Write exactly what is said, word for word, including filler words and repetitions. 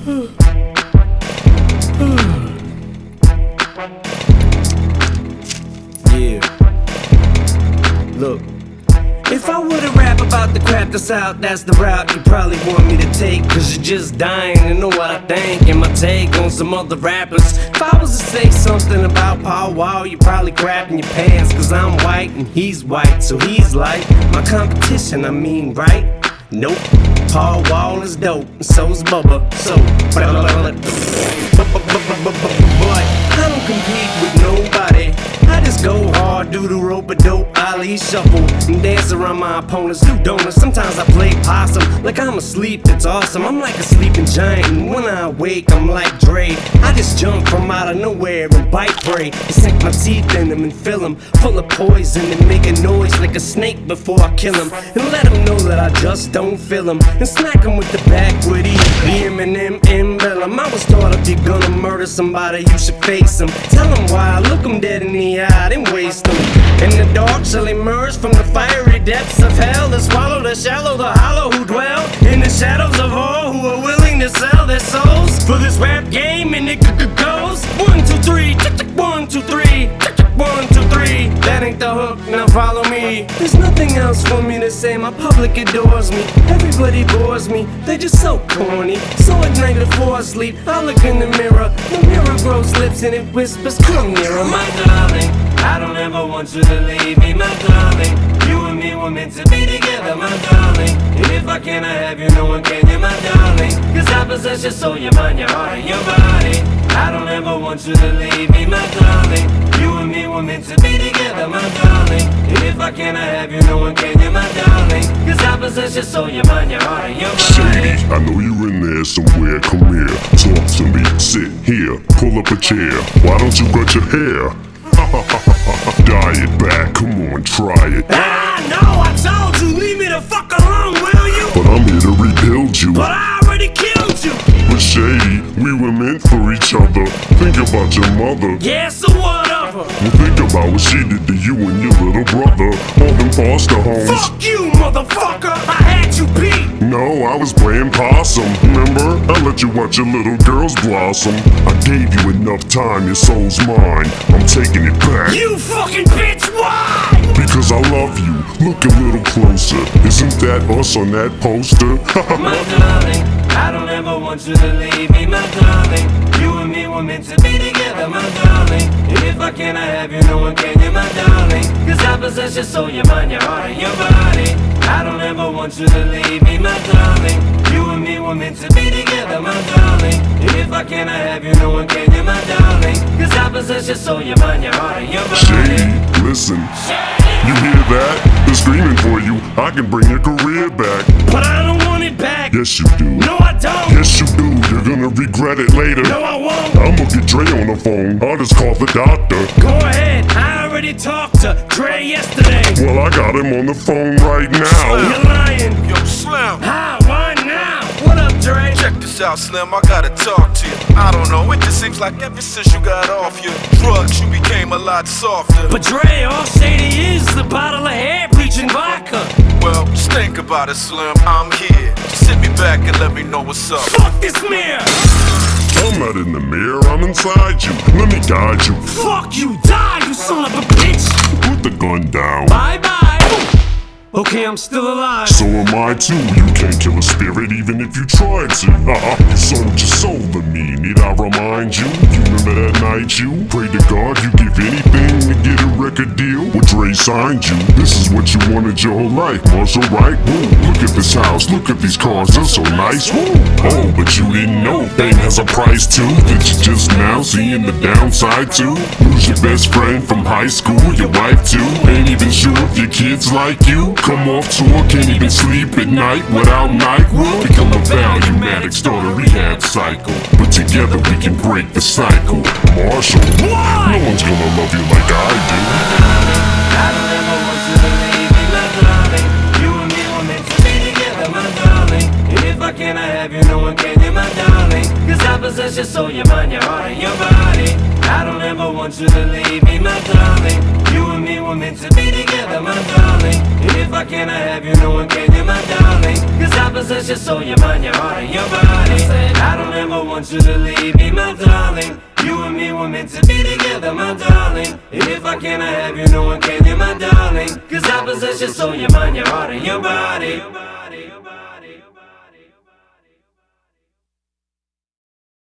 Yeah. Look. If I were to rap about the crap that's out, that's the route you probably want me to take. Cause you're just dying to know what I think and my take on some other rappers. If I was to say something about Paul Wall, you probably crapping your pants. Cause I'm white and he's white, so he's like my competition, I mean, right? Nope, Paul Wall is dope, and so's Bubba, so but I don't compete with nobody. I just go hard, do the rope-a-dope, Ali shuffle, and dance around my opponents, do donuts. Sometimes I play possum, like I'm asleep, it's awesome. I'm like a sleeping giant, and when I wake, I'm like Dre. I just jump from out of nowhere and bite prey, and sink my teeth in them and fill them full of poison, and make a noise like a snake before I kill him, and let them know that I just don't feel them, and smack them with the backwood E, the Eminem emblem. I was taught if you're gonna murder somebody, you should face them. Tell them why, look them dead in the eye, then waste them. In the dark shall emerge from the fiery depths of hell, to swallow the shallow, the hollow who dwell in the shadows of all who are willing to sell their souls for this rap game. And it goes one, two, three, one, two, three, one, two, three. That ain't the hook, now follow me. There's nothing else for me to say, my public adores me. Everybody bores me, they just so corny. So at night before I sleep, I look in the mirror. The mirror grows lips and it whispers, come nearer, my darling. I don't ever want you to leave me, my darling. You and me were meant to be together, my darling. And if I can't have you, no one can, you my darling. Cause I possess your soul, your mind, your heart, and your body. I don't ever want you to leave me, my darling. You and me were meant to be together, my darling. And if I can't have you, no one can, you my darling. Cause I possess your soul, your mind, your heart, and your body. Shady, I know you're in there somewhere, come here. Talk to me, sit here, pull up a chair. Why don't you cut your hair? Dye it back, come on, try it. Ah, no, I told you, leave me the fuck alone, will you? But I'm here to rebuild you. But I already killed you. But Shady, we were meant for each other. Think about your mother. Yeah, so what of her? Well, think about what she did to you and your little brother. All them foster homes. Fuck you, motherfucker, I had you beat. No, I was playing possum, remember? I let you watch your little girls blossom. I gave you enough time, your soul's mine. I'm taking it back. You fucking bitch, why? Because I love you. Look a little closer. Isn't that us on that poster? My darling, I don't ever want you to leave me, my darling. You and me were meant to be together, my darling. And if I can't have you, no one can, you my darling. Cause I possess your soul, your mind, your heart, and your body. I don't ever want you to leave me, my darling. You and me were meant to be together, my darling. And if I can't have you, no one can, you my darling. Cause I possess your soul, your mind, your heart, and your body. Shady, listen. You hear that? They're screaming for you. I can bring your career back. But I don't want it back. Yes, you do. No, I don't. Yes, you do. You're gonna regret it later. No, I won't. I'ma get Dre on the phone. I'll just call the doctor. Go ahead. I already talked to Dre yesterday. Well, I got him on the phone right now. You're lying. Yo, Slim. How? Why now? What up, Dre? Check this out, Slim. I gotta talk to you. I don't know. It just seems like ever since you got off your drugs, you became a lot softer. But Dre, all Shady is a bottle of hair bleaching vodka. Well, just think about it, Slim. I'm here. Just sit me back and let me know what's up. Fuck this mirror. I'm not in the mirror, I'm inside you. Let me guide you. Fuck you, die, you son of a bitch. Put the gun down. Bye bye. Okay, I'm still alive. So am I too. You can't kill a spirit even if you tried to. Uh-uh. You sold your soul to me. Need I remind you? You remember that night you prayed to God you give anything to get a record deal? Well, Dre signed you. This is what you wanted your whole life. Marshall, right? Woo. Look at this house. Look at these cars. They're so nice. Woo. Oh, but you didn't know fame has a price too. That you just now seeing the downside too. Lose your best friend from high school. Your wife too. Ain't even sure if your kids like you. Come off tour, can't even sleep at night without NyQuil. Become a value addict, start a rehab cycle. But together we can break the cycle. Marshall, Why? no one's gonna love you like I do. I don't ever want you to leave me, my darling. You and me were meant to be together, my darling. And if I can't have you, no one can, you my darling. Cause I possess your soul, your mind, your heart, and your body. I don't ever want you to leave me, my darling. You and me were meant to be together, my darling. And if I can't have you, no one can, you my darling. Cause I possess your soul, your mind, your heart, and your body. I don't ever want you to leave me, my darling. You and me were meant to be together, my darling. And if I cannot have you, no one can, you're my darling. Cause I possess your soul, your mind, your heart, and your body.